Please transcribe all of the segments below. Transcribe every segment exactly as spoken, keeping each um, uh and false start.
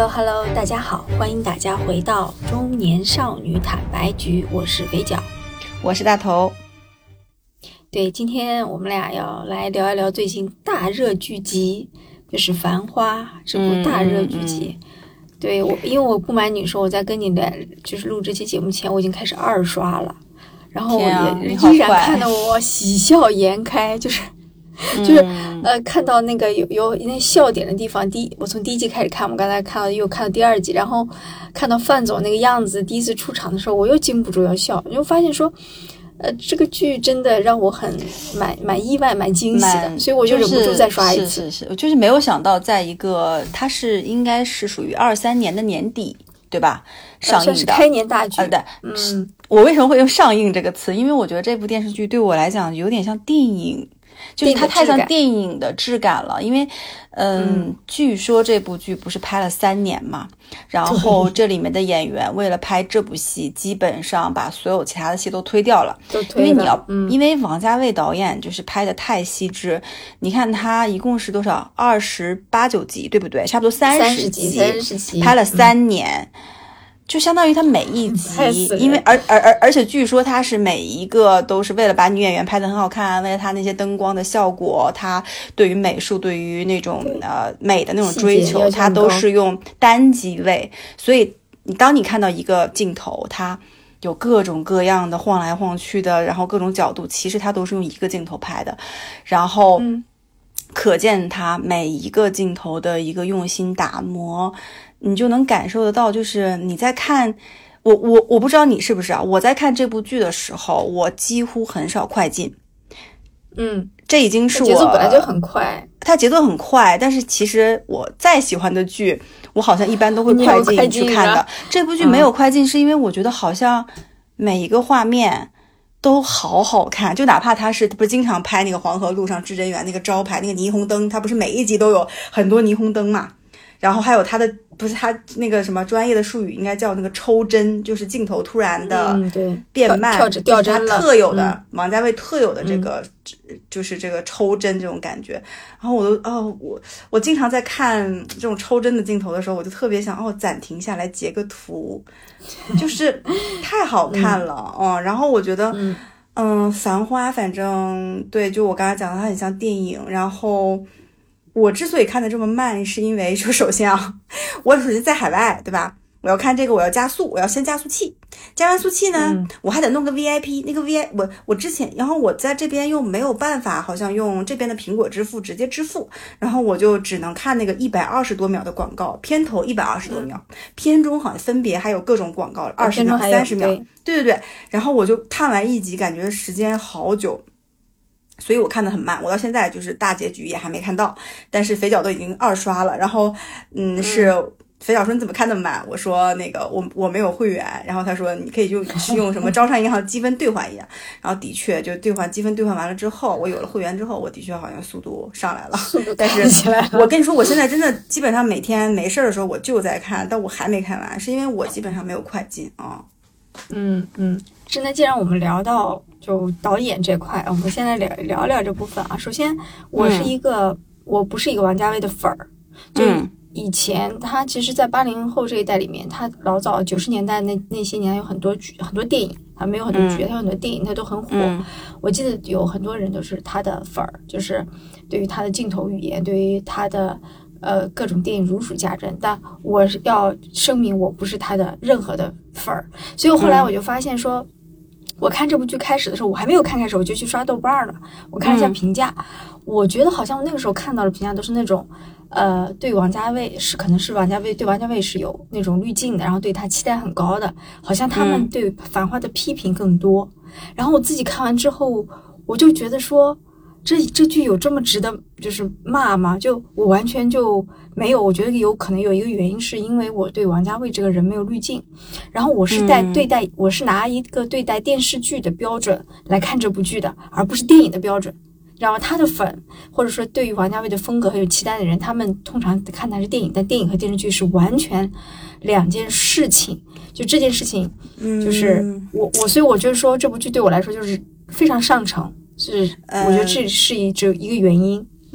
Hello Hello， 大家好，欢迎大家回到中年少女坦白局，我是肥脚， 我是大头。 对，今天我们俩要来聊一聊最近大热剧集，就是《繁花》这部大热剧集。嗯嗯嗯、对我，因为我不瞒你说，我在跟你来就是录这期节目前，我已经开始二刷了，然后也依然看得我喜笑颜开，就是。就是、嗯、呃，看到那个有有那笑点的地方，第一我从第一集开始看，我刚才看到又看到第二集，然后看到范总那个样子，第一次出场的时候，我又禁不住要笑，因为发现说，呃，这个剧真的让我很蛮蛮意外、蛮惊喜的，所以我就忍不住再刷一次。 是是是，就是没有想到，在一个它是应该是属于二三年的年底，对吧？上映的、 呃、是开年大剧。 啊、对，嗯，我为什么会用上映这个词？因为我觉得这部电视剧对我来讲有点像电影。就是它太像电影的质感了，因为，嗯，嗯据说这部剧不是拍了三年嘛，然后这里面的演员为了拍这部戏，基本上把所有其他的戏都推掉了， 都推了。 因为你要， 嗯、 因为王家卫导演就是拍的太细致，你看他一共是多少，二十八九集，对不对？差不多三十集， 三十集， 拍了三年。嗯就相当于他每一集，因为而而而而且据说他是每一个都是为了把女演员拍得很好看，为了他那些灯光的效果，他对于美术对于那种呃美的那种追求，他都是用单机位，所以你当你看到一个镜头，它有各种各样的晃来晃去的，然后各种角度，其实他都是用一个镜头拍的，然后。嗯可见他每一个镜头的一个用心打磨，你就能感受得到。就是你在看我我我不知道你是不是啊？我在看这部剧的时候，我几乎很少快进。 嗯， 这已经是我节奏本来就很快， 它节奏很快。但是其实我再喜欢的剧，我好像一般都会快进去看的。这部剧没有快进，是因为我觉得好像每一个画面。都好好看，就哪怕他是不是经常拍那个黄河路上至真园那个招牌那个霓虹灯，他不是每一集都有很多霓虹灯嘛？然后还有他的不是他那个什么专业的术语应该叫那个抽帧，就是镜头突然的变慢， 嗯、掉帧了， 他特有的、嗯、王家卫特有的这个、嗯、就是这个抽帧这种感觉。然后我都哦我我经常在看这种抽帧的镜头的时候，我就特别想哦暂停下来截个图。就是太好看了，嗯，嗯然后我觉得，嗯，嗯繁花，反正对，就我刚才讲的，它很像电影。然后我之所以看的这么慢，是因为就首先啊，我首先在海外，对吧？我要看这个，我要加速，我要先加速器，加完速器呢，嗯、我还得弄个 V I P， 那个 V I， 我我之前，然后我在这边又没有办法，好像用这边的苹果支付直接支付，然后我就只能看那个一百二十多秒的广告，片头一百二十多秒，嗯、片中好像分别还有各种广告，二十秒、三十秒，对对对，然后我就看完一集，感觉时间好久。所以我看得很慢，我到现在就是大结局也还没看到，但是肥脚都已经二刷了，然后嗯是。嗯肥脚说你怎么看那么慢？我说那个我我没有会员，然后他说你可以用用什么招商银行积分兑换一下，然后的确就兑换积分兑换完了之后，我有了会员之后，我的确好像速度上来了。但是我跟你说，我现在真的基本上每天没事的时候我就在看，但我还没看完，是因为我基本上没有快进啊。 嗯嗯，现在既然我们聊到就导演这块，我们现在聊聊聊这部分啊。首先，我是一个、嗯、我不是一个王家卫的粉儿，就。嗯以前他其实在八零后这一代里面，他老早九十年代那那些年有很多剧很多电影，他没有很多剧，他有很多电影他都很火、嗯、我记得有很多人都是他的粉儿，就是对于他的镜头语言，对于他的呃各种电影如数家珍，但我是要声明我不是他的任何的粉儿，所以后来我就发现说、嗯、我看这部剧开始的时候，我还没有看开始我就去刷豆瓣了，我看了一下评价、嗯、我觉得好像那个时候看到的评价都是那种呃，对王家卫是可能是王家卫对王家卫是有那种滤镜的，然后对他期待很高的，好像他们对繁花的批评更多、嗯、然后我自己看完之后我就觉得说这这剧有这么值得就是骂吗？就我完全就没有，我觉得有可能有一个原因是因为我对王家卫这个人没有滤镜，然后我是在对待、嗯、我是拿一个对待电视剧的标准来看这部剧的，而不是电影的标准。然后他的粉或者说对于王家卫的风格很有期待的人，他们通常看他是电影，但电影和电视剧是完全两件事情。就这件事情就是我我所以我就说这部剧对我来说就是非常上乘，是我觉得这是一只一个原因。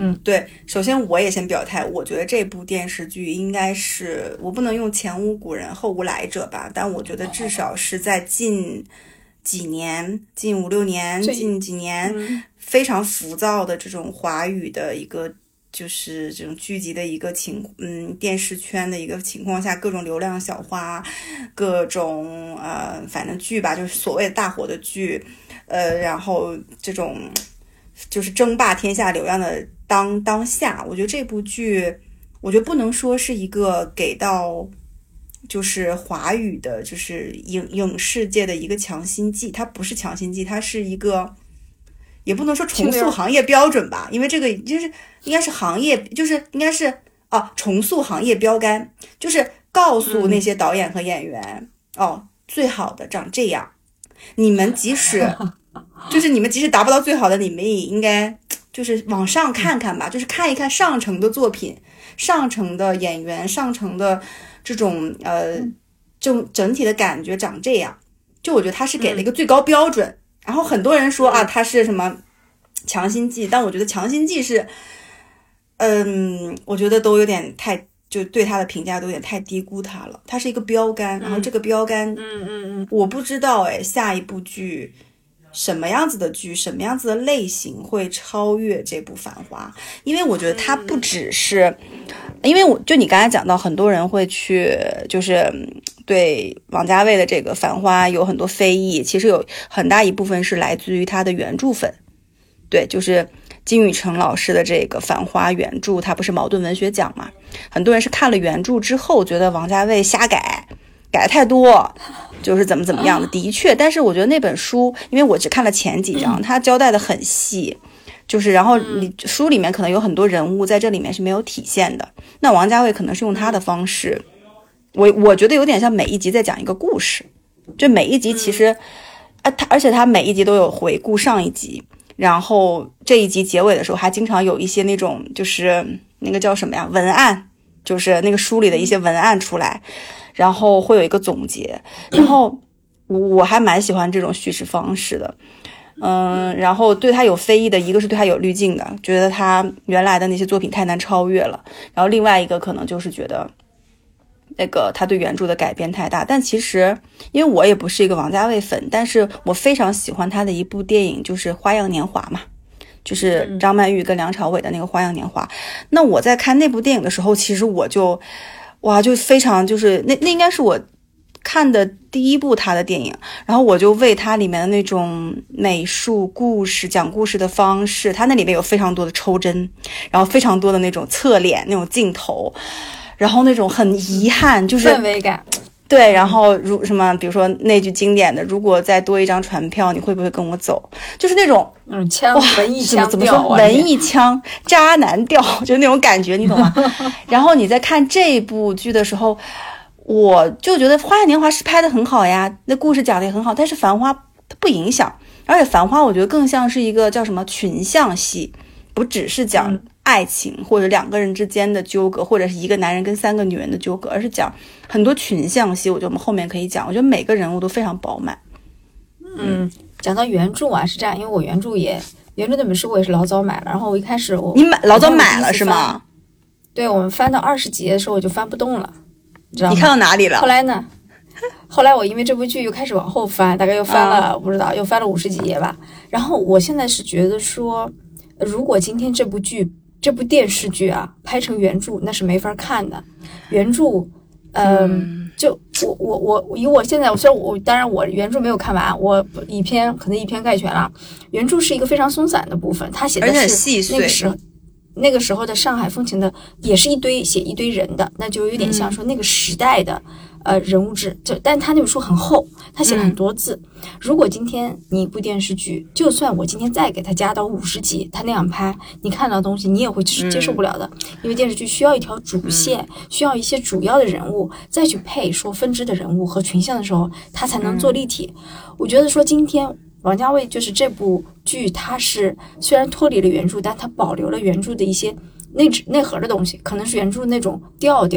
嗯， 对，首先我也先表态，我觉得这部电视剧应该是，我不能用前无古人后无来者吧，但我觉得至少是在近几年，近五六年，近几年、嗯、非常浮躁的这种华语的一个就是这种剧集的一个情，嗯，电视圈的一个情况下，各种流量小花，各种呃，反正剧吧，就是所谓的大火的剧，呃，然后这种就是争霸天下流量的当当下，我觉得这部剧，我觉得不能说是一个给到就是华语的，就是影影视界的一个强心剂，它不是强心剂，它是一个。也不能说重塑行业标准吧，因为这个就是应该是行业，就是应该是啊重塑行业标杆，就是告诉那些导演和演员、嗯、哦，最好的长这样，你们即使就是你们即使达不到最好的，你们也应该就是往上看看吧，就是看一看上乘的作品，上乘的演员，上乘的这种呃这种整体的感觉长这样，就我觉得他是给了一个最高标准。嗯，然后很多人说啊，它是什么强心剂，但我觉得强心剂是，嗯，我觉得都有点太，就对它的评价都有点太低估它了。它是一个标杆，然后这个标杆， 嗯嗯嗯， 我不知道哎，下一部剧什么样子的剧，什么样子的类型会超越这部《繁花》？因为我觉得它不只是，因为我就你刚才讲到，很多人会去就是。对王家卫的这个《繁花》有很多非议，其实有很大一部分是来自于他的原著粉。对，就是金宇澄老师的这个《繁花》原著，他不是茅盾文学奖嘛？很多人是看了原著之后，觉得王家卫瞎改，改太多，就是怎么怎么样的。的确，但是我觉得那本书，因为我只看了前几章，他交代的很细。就是然后你书里面可能有很多人物在这里面是没有体现的，那王家卫可能是用他的方式。我我觉得有点像每一集在讲一个故事，就每一集其实，嗯、啊，他而且他每一集都有回顾上一集，然后这一集结尾的时候还经常有一些那种就是那个叫什么呀文案，就是那个书里的一些文案出来，然后会有一个总结，然后我还蛮喜欢这种叙事方式的。嗯，然后对他有非议的一个是对他有滤镜的，觉得他原来的那些作品太难超越了，然后另外一个可能就是觉得那个他对原著的改编太大。但其实因为我也不是一个王家卫粉，但是我非常喜欢他的一部电影，就是《花样年华》嘛，就是张曼玉跟梁朝伟的那个《花样年华》。那我在看那部电影的时候，其实我就哇就非常就是那那应该是我看的第一部他的电影，然后我就为他里面的那种美术、故事、讲故事的方式，他那里面有非常多的抽帧，然后非常多的那种侧脸那种镜头，然后那种很遗憾就是氛围感。 对，然后如什么比如说那句经典的，如果再多一张船票你会不会跟我走，就是那种嗯枪文艺腔怎么说文艺腔渣男调，就那种感觉你懂吗？然后你在看这部剧的时候，我就觉得《花样年华》是拍得很好呀，那故事讲得也很好，但是《繁花》它不影响，而且《繁花》我觉得更像是一个叫什么群像戏，不只是讲爱情、嗯、或者两个人之间的纠葛，或者是一个男人跟三个女人的纠葛，而是讲很多群像戏。我觉得我们后面可以讲，我觉得每个人物都非常饱满。 嗯，讲到原著啊是这样，因为我原著也原著那本书我也是老早买了，然后我一开始我你买老早买了是吗？ 对，我们翻到二十集的时候我就翻不动了。你知道吗？ 你看到哪里了？ 后来呢？后来我因为这部剧又开始往后翻，大概又翻了、嗯、不知道又翻了五十几页吧。然后我现在是觉得说，如果今天这部剧这部电视剧啊拍成原著，那是没法看的。原著，呃、嗯，就我我我以我现在，虽然我当然我原著没有看完，我以偏可能以偏概全了。原著是一个非常松散的部分，他写的是那个时候。那个时候的上海风情的也是一堆写一堆人的，那就有点像说那个时代的、嗯、呃人物志，就但他那本书很厚，他写了很多字、嗯、如果今天你一部电视剧，就算我今天再给他加到五十集，他那样拍，你看到的东西你也会接受不了的、嗯、因为电视剧需要一条主线、嗯、需要一些主要的人物再去配说分支的人物和群像的时候，他才能做立体、嗯、我觉得说今天王家卫就是这部剧，它是虽然脱离了原著，但它保留了原著的一些内内核的东西，可能是原著那种调调，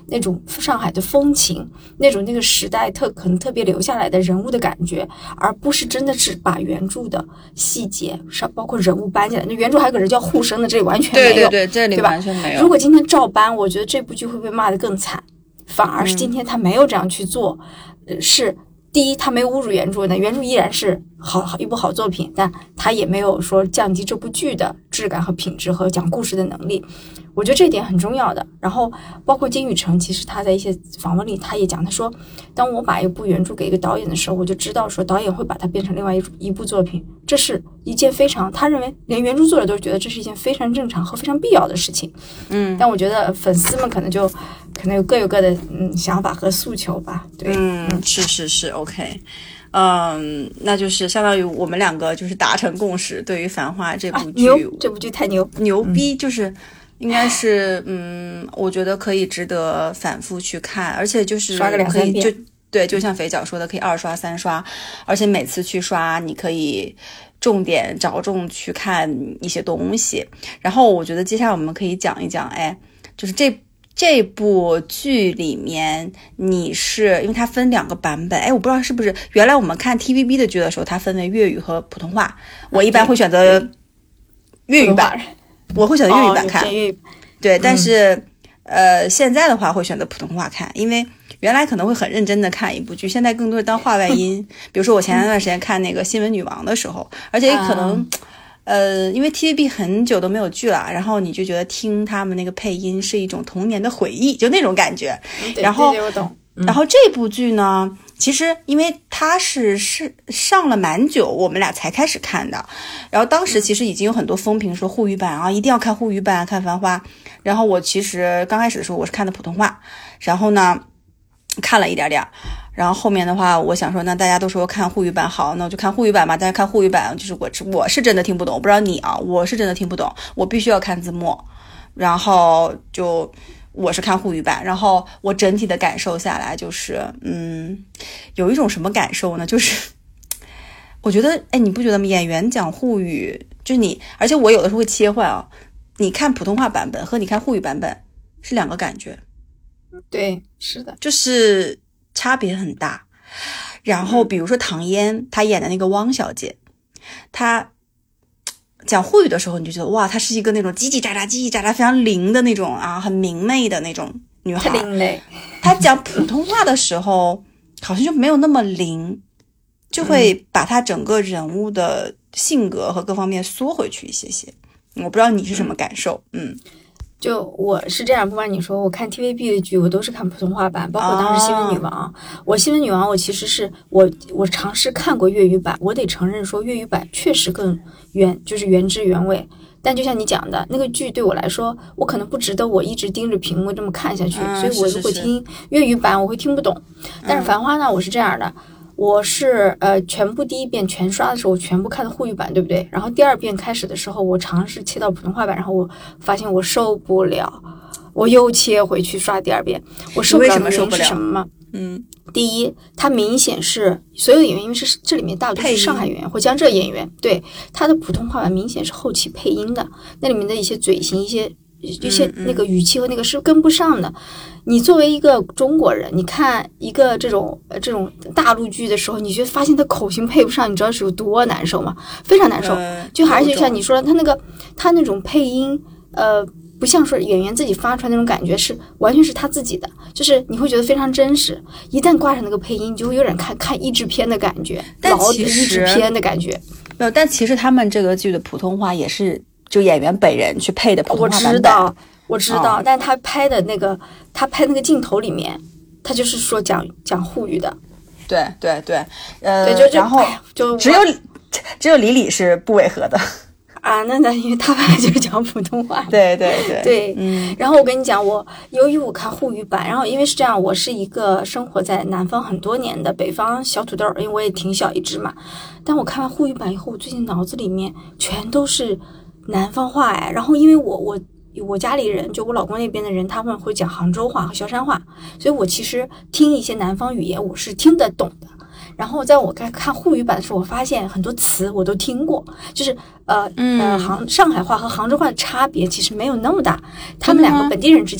那种上海的风情，那种那个时代特可能特别留下来的人物的感觉，而不是真的是把原著的细节上包括人物搬进来。那原著还有个人叫护生的，这里完全没有， 对对对，这里完全没有。 如果今天照搬，我觉得这部剧会被骂得更惨。反而是今天他没有这样去做，嗯、是第一他没有侮辱原著的，原著依然是好好一部好作品，但他也没有说降低这部剧的质感和品质和讲故事的能力。我觉得这点很重要的。然后包括金宇澄，其实他在一些访问里他也讲，他说当我把一部原著给一个导演的时候，我就知道说导演会把它变成另外一一部作品，这是一件非常他认为连原著作者都觉得这是一件非常正常和非常必要的事情。 嗯， 但我觉得粉丝们可能就可能有各有各的嗯想法和诉求吧。对， 嗯，是是是 OK。嗯，那就是相当于我们两个就是达成共识，对于《繁花》这部剧， 啊、牛这部剧太牛牛逼，嗯、就是应该是嗯，我觉得可以值得反复去看，而且就是刷个两三遍， 就对，就像肥脚说的，可以二刷三刷，而且每次去刷，你可以重点着重去看一些东西。然后我觉得接下来我们可以讲一讲，哎，就是这。这部剧里面你是因为它分两个版本，哎，我不知道是不是原来我们看 T V B 的剧的时候它分为粤语和普通话，我一般会选择粤语版，我会选择粤语版看， 哦、 对，但是、嗯、呃现在的话会选择普通话看，因为原来可能会很认真的看一部剧，现在更多是当话外音比如说我前段时间看那个新闻女王的时候，而且可能、嗯呃，因为 T V B 很久都没有剧了，然后你就觉得听他们那个配音是一种童年的回忆，就那种感觉。 对然后， 对对我懂。 嗯、然后这部剧呢，其实因为它是是上了蛮久，我们俩才开始看的。然后当时其实已经有很多风评说沪语版啊，一定要看沪语版，看《繁花》。然后我其实刚开始的时候我是看的普通话，然后呢看了一点点。然后后面的话我想说那大家都说看沪语版好，那我就看沪语版吧。但是看沪语版就是我我是真的听不懂，我不知道你啊，我是真的听不懂，我必须要看字幕。然后就我是看沪语版，然后我整体的感受下来就是嗯有一种什么感受呢，就是我觉得哎你不觉得吗，演员讲沪语就是你，而且我有的时候会切换啊，你看普通话版本和你看沪语版本是两个感觉。 对，是的， 就是差别很大。然后比如说唐嫣她演的那个汪小姐，她讲沪语的时候你就觉得哇，她是一个那种叽叽喳喳叽叽喳喳非常灵的那种啊，很明媚的那种女孩。 灵嘞。 她讲普通话的时候好像就没有那么灵，就会把她整个人物的性格和各方面缩回去一些些。我不知道你是什么感受。嗯。嗯就我是这样，不瞒你说，我看 T V B 的剧我都是看普通话版，包括当时新闻女王、哦、我新闻女王我其实是我我尝试看过粤语版，我得承认说粤语版确实更原就是原汁原味，但就像你讲的那个剧对我来说我可能不值得我一直盯着屏幕这么看下去、嗯、所以我如果听粤语版我会听不懂、嗯、但是繁花呢我是这样的，我是呃全部第一遍全刷的时候我全部看的沪语版，对不对？然后第二遍开始的时候我尝试切到普通话版，然后我发现我受不了，我又切回去刷第二遍。我受不了的原因是什么吗？ 嗯， 第一，它明显是所有演员，因为是这里面大多是上海演员或江浙演员，对他的普通话版明显是后期配音的，那里面的一些嘴型、一些一些那个语气和那个是跟不上的。你作为一个中国人，你看一个这种呃这种大陆剧的时候，你就发现他口型配不上，你知道是有多难受吗？非常难受。 嗯、 就还是就像你说的，他那个他那种配音，呃，不像说演员自己发出来那种感觉，是完全是他自己的，就是你会觉得非常真实。一旦挂上那个配音，你就会有点看看译制片的感觉，老的译制片的感觉。 没有，但其实他们这个剧的普通话也是就演员本人去配的普通话版本。 我知道。我知道、 哦、 但他拍的那个他拍那个镜头里面他就是说讲讲沪语的。 对对对呃对就就然后就只有只有李李是不违和的啊，那那因为他本来就是讲普通话。 对对对对， 嗯。 然后我跟你讲，我由于我看沪语版，然后因为是这样，我是一个生活在南方很多年的北方小土豆，因为我也挺小一只嘛。但我看完沪语版以后，我最近脑子里面全都是南方话哎，然后因为我我。我家里人就我老公那边的人他们会讲杭州话和萧山话，所以我其实听一些南方语言我是听得懂的。然后在我看看沪语版的时候，我发现很多词我都听过，就是呃、嗯、呃杭上海话和杭州话的差别其实没有那么大，他们两个本地人之间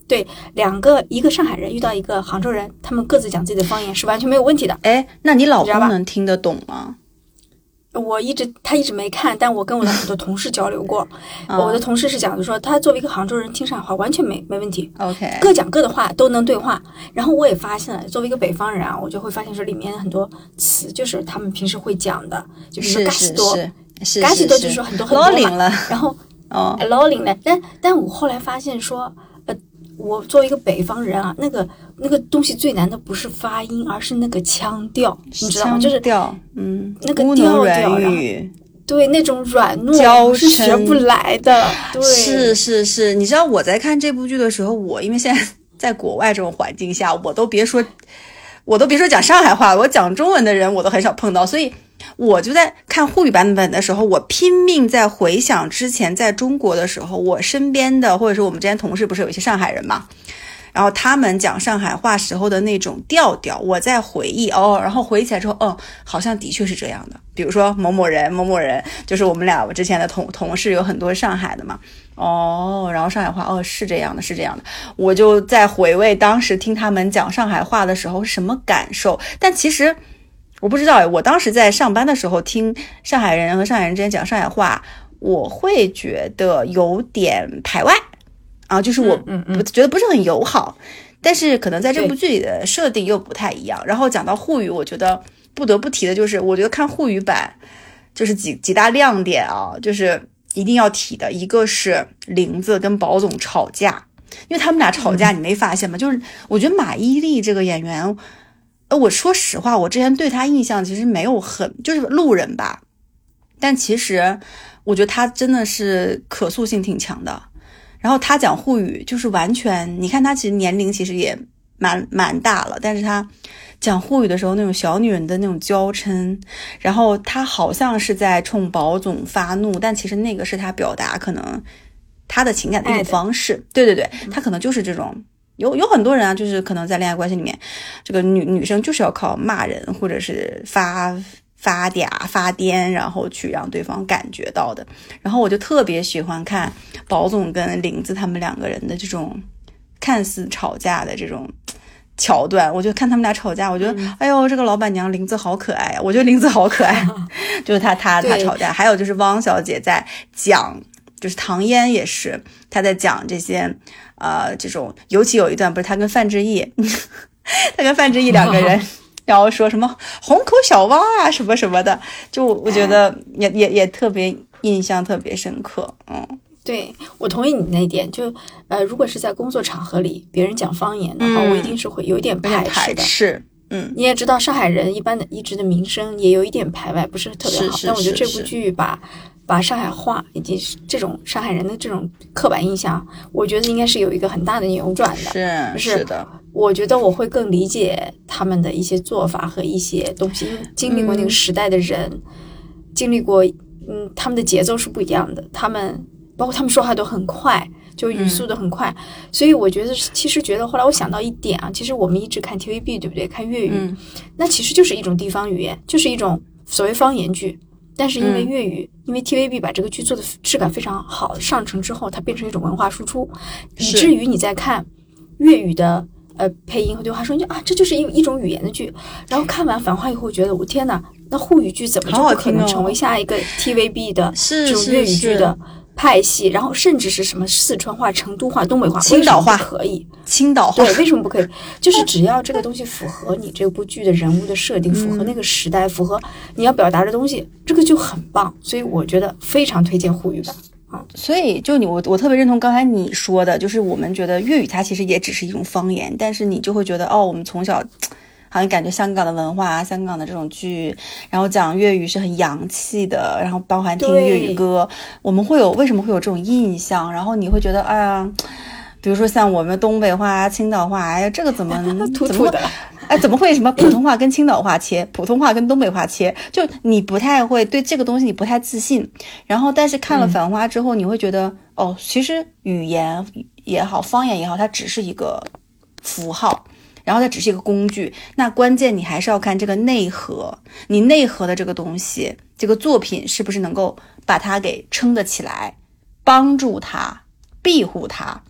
对，两个一个上海人遇到一个杭州人，他们各自讲自己的方言是完全没有问题的。 哎，那你老公能听得懂吗？ 我一直他一直没看，但我跟我的很多同事交流过，我的同事是讲的说，他作为一个杭州人听上海话完全没没问题 ，OK， 各讲各的话都能对话。然后我也发现了，作为一个北方人啊，我就会发现说里面很多词就是他们平时会讲的，就比如说嘎西多，嘎西多就是说很多很多嘛， 了然后哦， 老领了，但但我后来发现说，呃，我作为一个北方人啊，那个那个东西最难的不是发音，而是那个腔调，你知道吗？就是调，嗯， 那个调调，然后对那种软糯是学不来的。对， 是是是，你知道我在看这部剧的时候，我因为现在在国外这种环境下，我都别说，我都别说讲上海话，我讲中文的人我都很少碰到，所以。我就在看沪语版本的时候，我拼命在回想之前在中国的时候，我身边的或者是我们之前同事不是有一些上海人嘛，然后他们讲上海话时候的那种调调，我在回忆哦，然后回忆起来之后，哦，好像的确是这样的。比如说某某人某某人，就是我们俩我之前的同同事有很多上海的嘛，哦，然后上海话哦是这样的，是这样的，我就在回味当时听他们讲上海话的时候是什么感受，但其实。我不知道，我当时在上班的时候听上海人和上海人之间讲上海话，我会觉得有点排外啊，就是我不觉得不是很友好，但是可能在这部剧里的设定又不太一样。然后讲到沪语，我觉得不得不提的就是，我觉得看沪语版就是几几大亮点啊，就是一定要提的，一个是林子跟宝总吵架，因为他们俩吵架，你没发现吗？就是我觉得马伊琍这个演员。呃，我说实话，我之前对他印象其实没有很，就是路人吧。但其实我觉得他真的是可塑性挺强的。然后他讲沪语就是完全，你看他其实年龄其实也蛮蛮大了，但是他讲沪语的时候那种小女人的那种娇嗔，然后他好像是在冲宝总发怒，但其实那个是他表达可能他的情感的一种方式。对对对，他可能就是这种。有有很多人啊，就是可能在恋爱关系里面，这个女女生就是要靠骂人或者是发发嗲发癫，然后去让对方感觉到的。然后我就特别喜欢看宝总跟林子他们两个人的这种看似吵架的这种桥段，我就看他们俩吵架，我觉得、嗯、哎呦，这个老板娘林子好可爱啊！我觉得林子好可爱，就是他他他吵架，还有就是汪小姐在讲。就是唐嫣也是，她在讲这些，呃，这种，尤其有一段不是她跟范志毅，她跟范志毅两个人，然后说什么虹口小蛙啊什么什么的，就我觉得也也也特别印象特别深刻，嗯， 对，我同意你那一点，就呃，如果是在工作场合里别人讲方言的话，嗯、我一定是会有一点排斥的， 是。嗯， 你也知道上海人一般的一直的名声也有一点排外，不是特别好。但我觉得这部剧把把上海话以及这种上海人的这种刻板印象，我觉得应该是有一个很大的扭转的。 是是是的， 我觉得我会更理解他们的一些做法和一些东西，因为经历过那个时代的人，嗯、经历过，嗯，他们的节奏是不一样的，他们包括他们说话都很快。就语速的很快、嗯，所以我觉得，其实觉得后来我想到一点啊，其实我们一直看 T V B 对不对？看粤语、嗯，那其实就是一种地方语言，就是一种所谓方言剧。但是因为粤语，嗯、因为 T V B 把这个剧做的质感非常好，上乘之后，它变成一种文化输出，以至于你在看粤语的呃配音和对话说，你就啊，这就是一一种语言的剧。然后看完《繁花》以后，觉得我天哪，那沪语剧怎么就不可能成为下一个 T V B 的这种粤语剧的？派系，然后甚至是什么四川话、成都话、东北话、 青岛话可以， 青岛话对，为什么不可以？就是只要这个东西符合你这部剧的人物的设定，符合那个时代，符合你要表达的东西，这个就很棒。所以我觉得非常推荐沪语版啊。 所以就你我我特别认同刚才你说的，就是我们觉得粤语它其实也只是一种方言，但是你就会觉得哦，我们从小。好像感觉香港的文化，香港的这种剧，然后讲粤语是很洋气的，然后包含听粤语歌，我们会有为什么会有这种印象？然后你会觉得，哎呀，比如说像我们东北话、青岛话，哎呀，这个怎么土土的？ 哎，怎么会什么普通话跟青岛话切，普通话跟东北话切？就你不太会对这个东西你不太自信。然后，但是看了《繁花》之后，你会觉得，哦，其实语言也好，方言也好，它只是一个符号。然后它只是一个工具，那关键你还是要看这个内核，你内核的这个东西，这个作品是不是能够把它给撑得起来，帮助它，庇护它，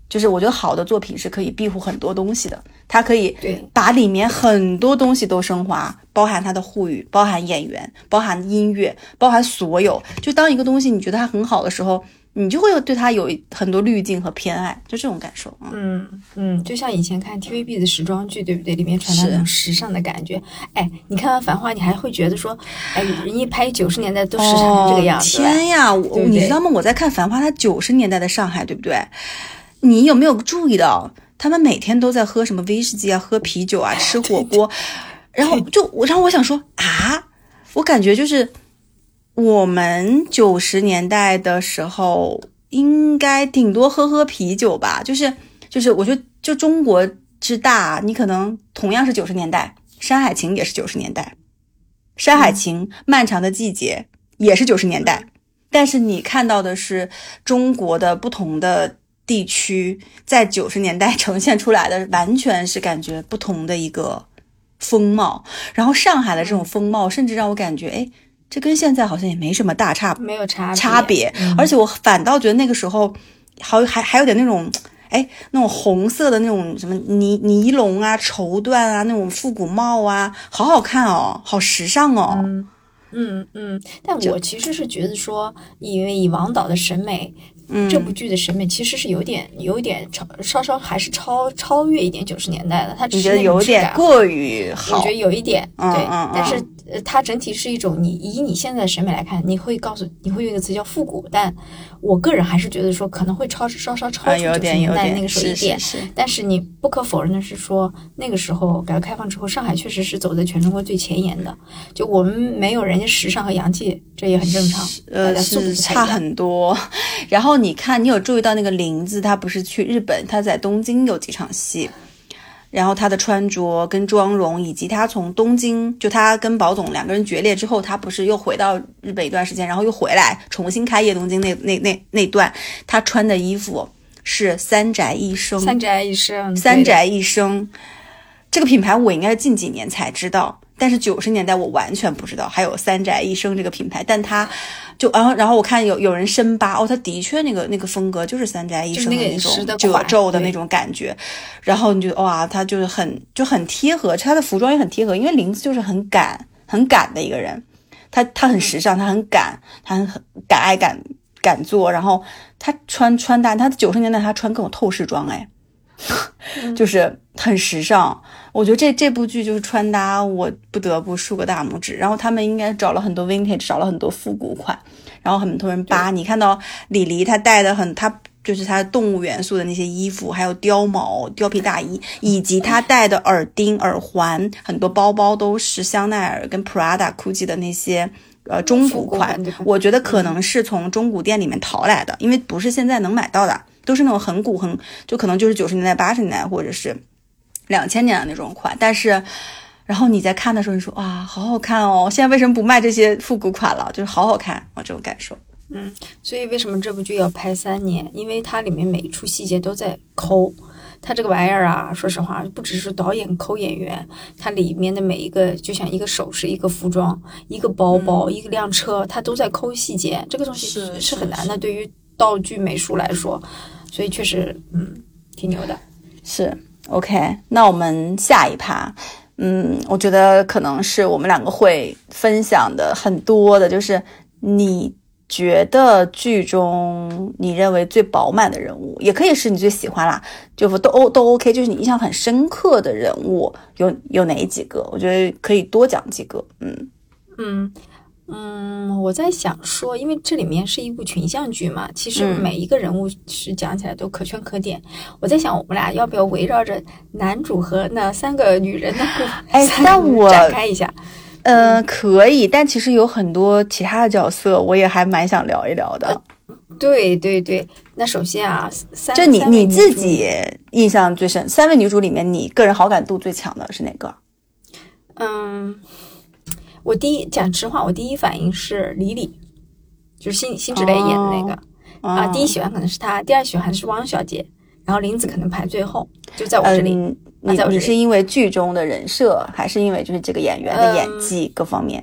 就是我觉得好的作品是可以庇护很多东西的，它可以对把里面很多东西都升华，包含它的沪语，包含演员，包含音乐，包含所有。就当一个东西你觉得它很好的时候，你就会对它有很多滤镜和偏爱，就这种感受。 嗯嗯，就像以前看 T V B 的时装剧，对不对？里面传达那种时尚的感觉。哎，你看完《繁花》，你还会觉得说，哎，人家拍九十年代都时尚成这个样子。 哦、天呀，我对对你知道吗？我在看《繁花》，它九十年代的上海，对不对？你有没有注意到，他们每天都在喝什么威士忌啊，喝啤酒啊，吃火锅，然后就我，然后我想说啊，我感觉就是我们九十年代的时候。应该顶多喝喝啤酒吧，就是就是，我觉得就中国之大，你可能同样是九十年代，《山海情》也是九十年代，《山海情》漫长的季节也是九十年代，但是你看到的是中国的不同的地区在九十年代呈现出来的，完全是感觉不同的一个风貌。然后上海的这种风貌，甚至让我感觉，哎。这跟现在好像也没什么大差， 没有差别差别、嗯，而且我反倒觉得那个时候，好还还有点那种，哎，那种红色的那种什么尼尼龙啊、绸缎啊，那种复古帽啊，好好看哦，好时尚哦。 嗯嗯嗯，但我其实是觉得说，因为以王导的审美。嗯，这部剧的审美其实是有点有一点超稍稍还是超超越一点九十年代的，它只是觉得有点过于好， 我觉得有一点嗯对， 嗯嗯但是呃，它整体是一种你以你现在的审美来看，你会告诉你会用一个词叫复古，但我个人还是觉得说可能会超稍稍超出九十年代那个时候一点， 啊、是是是但是你不可否认的是说那个时候改革开放之后，上海确实是走在全中国最前沿的，就我们没有人家时尚和洋气，这也很正常， 呃，是差很多。然后你看，你有注意到那个林子，他不是去日本，他在东京有几场戏，然后他的穿着跟妆容，以及他从东京，就他跟宝总两个人决裂之后，他不是又回到日本一段时间，然后又回来重新开业东京那那那那段，他穿的衣服是三宅一生， 三宅一生， 三宅一生这个品牌我应该是近几年才知道。但是九十年代我完全不知道还有三宅一生这个品牌，但他就然后然后我看有有人深扒哦，他的确那个那个风格就是三宅一生的那种褶皱的那种感觉，然后你觉得哇，他就是很就很贴合，他的服装也很贴合，因为林子就是很赶很赶的一个人，他他很时尚，他很赶，他很敢爱敢敢做，然后他穿穿搭，他九十年代他穿各种透视装，哎。就是很时尚，我觉得这这部剧就是穿搭，我不得不竖个大拇指。然后他们应该找了很多 vintage， 找了很多复古款，然后很多人扒。你看到李黎她带的很，她就是她动物元素的那些衣服，还有貂毛、貂皮大衣，以及她戴的耳钉、耳环，很多包包都是香奈儿跟 Prada、Gucci 的那些。呃，中古款，我觉得可能是从中古店里面淘来的，因为不是现在能买到的，都是那种很古很，就可能就是九十年代、八十年代或者是两千年的那种款。但是，然后你在看的时候，你说哇，好好看哦！现在为什么不卖这些复古款了？就是好好看啊，这种感受。 嗯，所以为什么这部剧要拍三年？因为它里面每一处细节都在抠。他这个玩意儿啊，说实话，不只是导演抠演员，它里面的每一个，就像一个首饰、一个服装、一个包包、嗯、一个辆车，它都在抠细节。这个东西是是很难的，对于道具美术来说，所以确实，嗯，挺牛的。 是 OK， 那我们下一趴，嗯，我觉得可能是我们两个会分享的很多的，就是你。觉得剧中你认为最饱满的人物，也可以是你最喜欢啦，就都都 OK， 就是你印象很深刻的人物有有哪几个？我觉得可以多讲几个。嗯嗯嗯，我在想说，因为这里面是一部群像剧嘛，其实每一个人物是讲起来都可圈可点。嗯、我在想，我们俩要不要围绕着男主和那三个女人的故哎，那我展开一下？ 呃，可以，但其实有很多其他的角色，我也还蛮想聊一聊的。 呃、对对对，那首先啊，三就你你自己印象最深，三位女主里面，你个人好感度最强的是哪个？ 嗯，我第一讲实话，我第一反应是李李，就是辛辛芷蕾演的那个、哦、啊，第一喜欢可能是她，第二喜欢是汪小姐，然后林子可能排最后，就在我这里。 嗯你你是因为剧中的人设，还是因为就是这个演员的演技、嗯、各方面？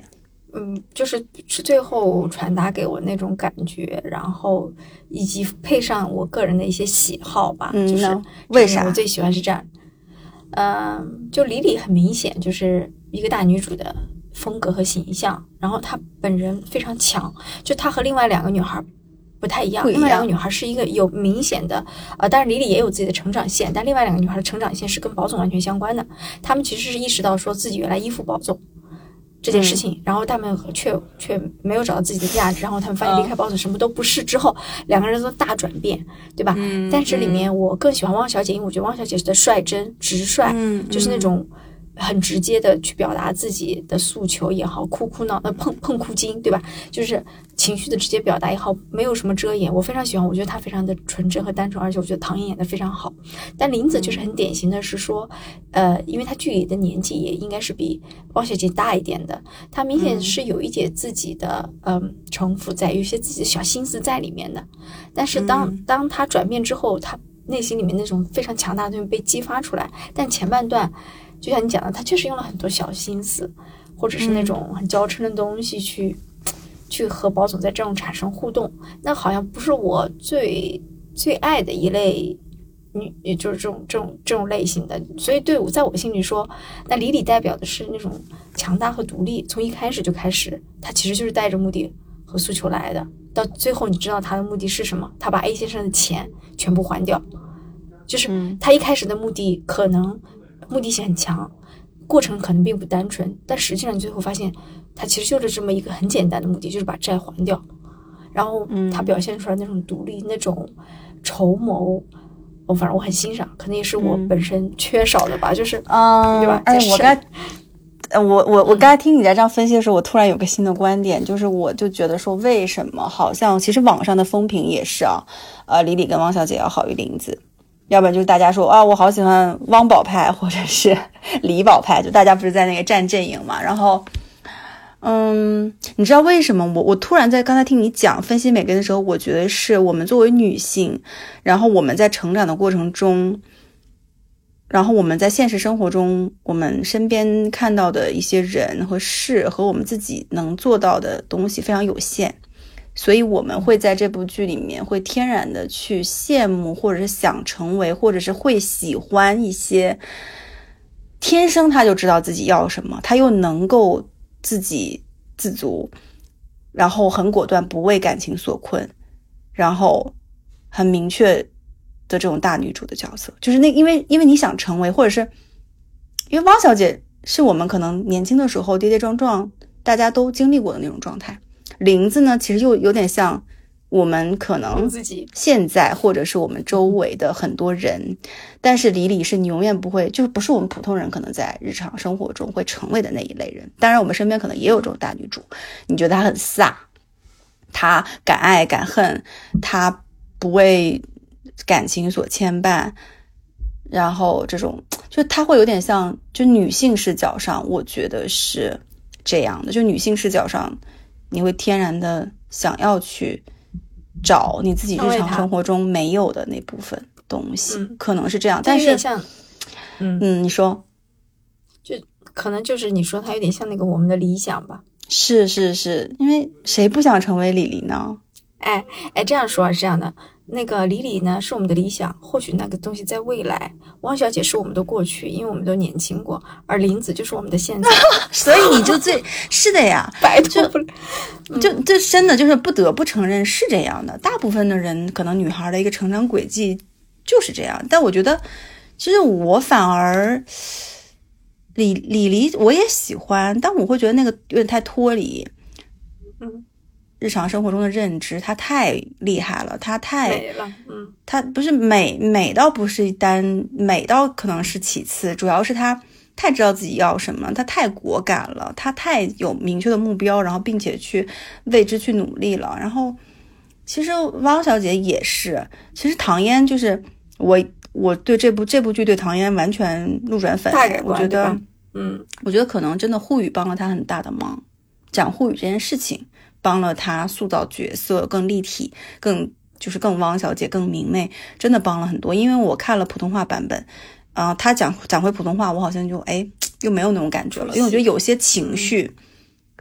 嗯，就是是最后传达给我那种感觉，然后以及配上我个人的一些喜好吧。 嗯， 就是为啥我最喜欢是这样？嗯，就李李很明显就是一个大女主的风格和形象，然后她本人非常强，就她和另外两个女孩不太一样。 不一样另外两个女孩是一个有明显的，呃，当然李李也有自己的成长线，但另外两个女孩的成长线是跟宝总完全相关的。她们其实是意识到说自己原来依附宝总这件事情，嗯、然后他们却却没有找到自己的价值，然后他们发现离开宝总什么都不是之后，嗯、两个人都大转变，对吧？ 嗯、 但这里面我更喜欢汪小姐，因为我觉得汪小姐的率真直率， 嗯、 就是那种很直接的去表达自己的诉求也好，哭哭闹呃碰碰哭精，对吧？就是情绪的直接表达也好，没有什么遮掩，我非常喜欢，我觉得她非常的纯真和单纯，而且我觉得唐嫣演得非常好。但林子就是很典型的是说，呃，因为她剧里的年纪也应该是比汪小姐大一点的，她明显是有一点自己的嗯城府在，有一些自己的小心思在里面的。但是当当她转变之后，她内心里面那种非常强大的东西被激发出来，但前半段就像你讲的，她确实用了很多小心思，或者是那种很娇嗔的东西去。去和宝总在这种产生互动，那好像不是我最最爱的一类女，也就是这种这种这种类型的。所以对我在我心里说，那李李代表的是那种强大和独立，从一开始就开始，他其实就是带着目的和诉求来的。到最后，你知道他的目的是什么？他把 A 先生的钱全部还掉，就是他一开始的目的可能目的性很强。过程可能并不单纯，但实际上最后发现他其实就是这么一个很简单的目的，就是把债还掉。然后他表现出来那种独立、嗯、那种筹谋，我反正我很欣赏，可能也是我本身缺少的吧，嗯、就是嗯， 对吧？ 哎，我刚呃，我我我刚才听你在这样分析的时候，我突然有个新的观点，就是我就觉得说，为什么好像其实网上的风评也是啊，呃，李李跟汪小姐要好于林子。要不然就是大家说啊，我好喜欢汪宝派或者是李宝派，就大家不是在那个站阵营嘛。然后，嗯，你知道为什么我我突然在刚才听你讲分析每个人的时候，我觉得是我们作为女性，然后我们在成长的过程中，然后我们在现实生活中，我们身边看到的一些人和事和我们自己能做到的东西非常有限。所以我们会在这部剧里面会天然的去羡慕，或者是想成为，或者是会喜欢一些天生他就知道自己要什么，他又能够自给自足，然后很果断，不为感情所困，然后很明确的这种大女主的角色。就是那因为因为你想成为，或者是因为汪小姐是我们可能年轻的时候跌跌撞撞大家都经历过的那种状态。林子呢，其实又有点像我们可能现在或者是我们周围的很多人，但是李李是你永远不会，就是不是我们普通人可能在日常生活中会成为的那一类人。当然我们身边可能也有这种大女主，你觉得她很飒，她敢爱敢恨，她不为感情所牵绊，然后这种就她会有点像，就女性视角上我觉得是这样的，就女性视角上你会天然的想要去找你自己日常生活中没有的那部分东西，嗯、可能是这样。但是像，嗯嗯，你说， 就可能就是你说它有点像那个我们的理想吧？ 是是是，因为谁不想成为李李呢？ 哎哎，这样说是这样的。那个李李呢是我们的理想，或许那个东西在未来。汪小姐是我们的过去，因为我们都年轻过，而林子就是我们的现在。 所以你就最是的呀， 摆脱不了， 就这真的就是不得不承认是这样的。大部分的人可能女孩的一个成长轨迹就是这样，但我觉得其实我反而李李黎我也喜欢，但我会觉得那个有点太脱离。 嗯。 日常生活中的认知，他太厉害了，他太美了，嗯， 他不是美美到不是单美到可能是其次，主要是他太知道自己要什么，他太果敢了，他太有明确的目标，然后并且去为之去努力了。然后其实汪小姐也是，其实唐嫣就是我我对这部这部剧对唐嫣完全路转粉，我觉得嗯， 我觉得可能真的沪语帮了她很大的忙，讲沪语这件事情帮了她塑造角色更立体，更就是更汪小姐更明媚，真的帮了很多。因为我看了普通话版本，呃，她讲讲回普通话，我好像就哎又没有那种感觉了，因为我觉得有些情绪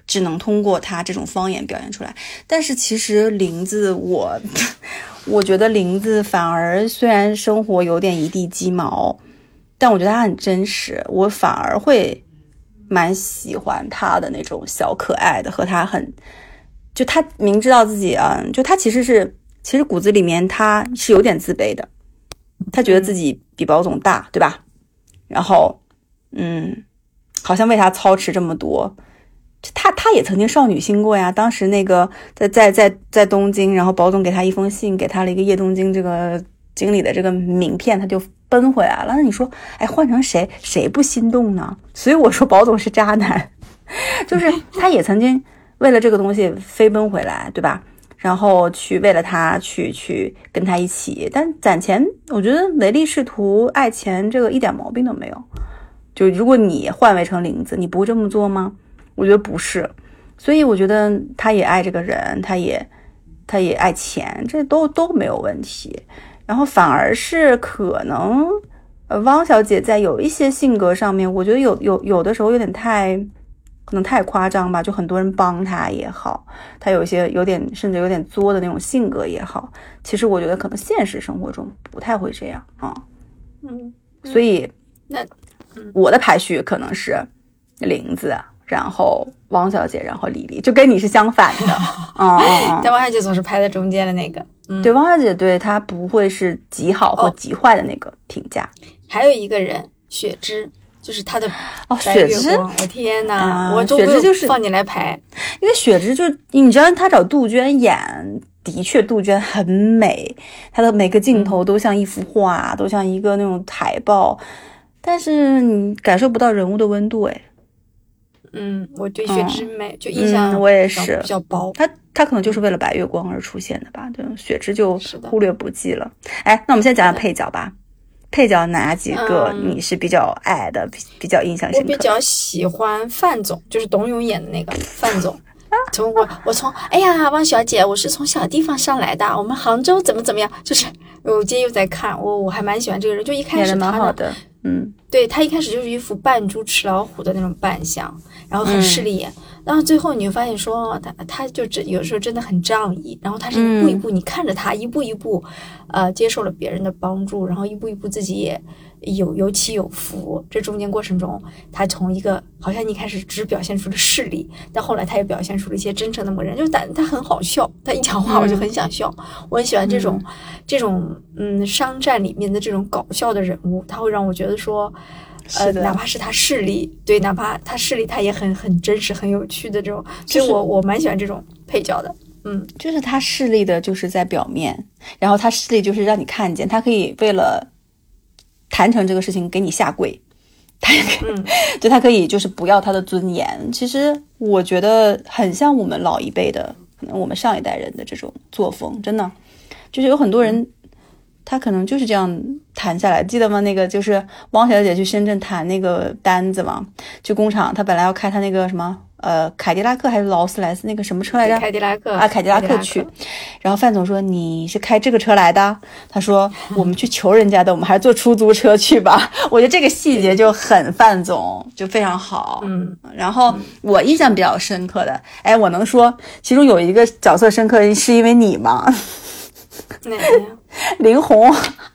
只能通过他这种方言表现出来。但是其实林子我我觉得林子反而虽然生活有点一地鸡毛，但我觉得他很真实，我反而会蛮喜欢他的那种小可爱的，和他很就他明知道自己嗯，就他其实是其实骨子里面他是有点自卑的，他觉得自己比宝总大，对吧？然后嗯，好像为他操持这么多。他他也曾经少女心过呀，当时那个在在在在东京，然后宝总给他一封信，给他了一个叶东京这个经理的这个名片，他就奔回来了。那你说，哎，换成谁谁不心动呢？所以我说宝总是渣男，就是他也曾经为了这个东西飞奔回来，对吧？然后去为了他去去跟他一起，但攒钱，我觉得唯利是图、爱钱这个一点毛病都没有。就如果你换位成林子，你不会这么做吗？我觉得不是，所以我觉得他也爱这个人，他也他也爱钱，这都都没有问题。然后反而是可能，呃，汪小姐在有一些性格上面，我觉得有有有的时候有点太，可能太夸张吧。就很多人帮她也好，她有一些有点甚至有点作的那种性格也好，其实我觉得可能现实生活中不太会这样啊。 嗯， 所以那我的排序可能是林子。然后汪小姐，然后李丽，就跟你是相反的。嗯嗯， 但汪小姐总是排在中间的那个。嗯， 对，汪小姐对她不会是极好或极坏的那个评价。 哦、还有一个人，雪芝，就是她的哦，雪芝， 我天哪， 啊、 我雪芝就是放你来排， 因为雪芝就你知道，她找杜鹃演，的确杜鹃很美，她的每个镜头都像一幅画，嗯、都像一个那种海报，但是你感受不到人物的温度，哎。 嗯，我对雪芝美、嗯、就印象、 嗯、我也是比较薄， 他他可能就是为了白月光而出现的吧，对，雪芝就忽略不计了。哎，那我们现在讲讲配角吧，配角哪几个你是比较爱的，嗯、比比较印象深刻的？ 我比较喜欢范总，就是董永演的那个范总。从我我从哎呀，汪小姐，我是从小地方上来的，我们杭州怎么怎么样，就是我今天又在看，我我还蛮喜欢这个人，就一开始他蛮好的，嗯， 对他一开始就是一副扮猪吃老虎的那种扮相，然后很势利眼，嗯、然后最后你会发现说他他就真有时候真的很仗义，然后他是一步一步，嗯、你看着他一步一步，呃，接受了别人的帮助，然后一步一步自己也有有起有伏，这中间过程中，他从一个好像一开始只表现出了势力，但后来他也表现出了一些真诚的某人，就他他很好笑，他一讲话我就很想笑，嗯、我很喜欢这种、嗯、这种嗯商战里面的这种搞笑的人物，他会让我觉得说，呃，哪怕是他势力，对，哪怕他势力，他也很很真实、很有趣的这种，所以我我蛮喜欢这种配角的。嗯， 就是他势力的，就是在表面，然后他势力就是让你看见，他可以为了谈成这个事情给你下跪，他也可以，嗯、就他可以就是不要他的尊严。其实我觉得很像我们老一辈的，可能我们上一代人的这种作风，真的就是有很多人。嗯他可能就是这样谈下来，记得吗？那个就是汪小姐去深圳谈那个单子嘛，去工厂，她本来要开她那个什么呃凯迪拉克还是劳斯莱斯那个什么车来着？ 凯迪拉克啊，凯迪拉克去。然后范总说你是开这个车来的？他说我们去求人家的，我们还是坐出租车去吧。我觉得这个细节就很范总，就非常好。 嗯， 然后我印象比较深刻的，哎，我能说其中有一个角色深刻是因为你吗？ 哪个呀？ 林红